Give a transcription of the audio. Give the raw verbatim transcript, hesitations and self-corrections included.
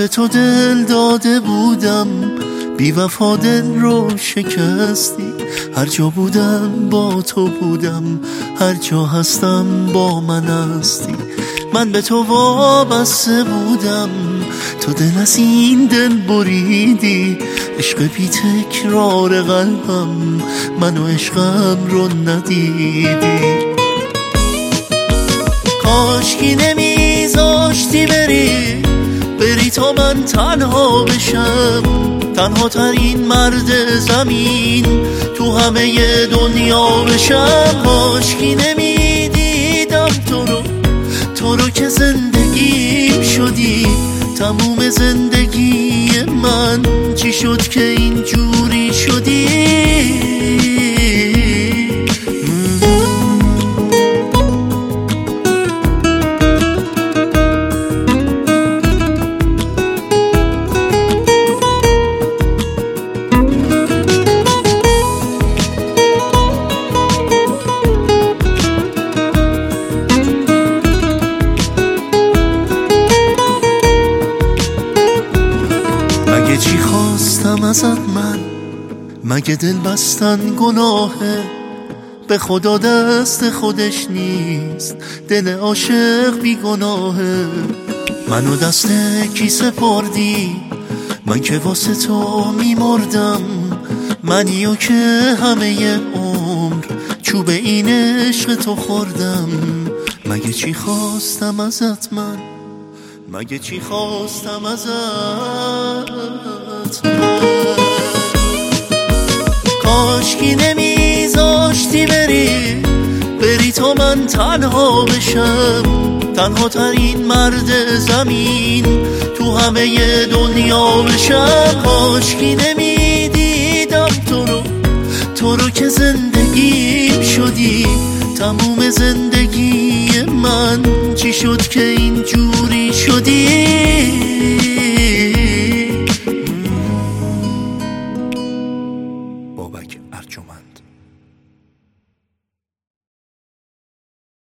به تو دل داده بودم، بی وفا دل رو شکستی. هر جا بودم با تو بودم، هر جا هستم با من هستی. من به تو وابسته بودم، تو دل از این دل بریدی. عشق بی تکرار قلبم، من و عشقم رو ندیدی. کاشکی نمیذاشتی بری، بری تا من تنها بشم. تنها ترین مرد زمین تو همه دنیا بشم. کاشکی نمیدیدم تو رو، تو رو که زندگیم شدی. تموم زندگی من چی شد که اینجوری شدی؟ مگه چی خواستم ازت من؟ مگه دل بستن گناهه؟ به خدا دست خودش نیست، دل عاشق بی گناهه. منو دست کی سپردی؟ من که واسه تو میمردم. منیو که همه عمر چوب این عشق تو خوردم. مگه چی خواستم ازت من؟ مگه چی خواستم ازت من؟ کاشکی نمیذاشتی بری، بری تا من تنها بشم. تنها ترین مرد زمین تو همه دنیا بشم. کاشکی نمیدیدم تو رو، تو رو که زندگیم شدی. تموم زندگی من چی شد که اینجوری شدی؟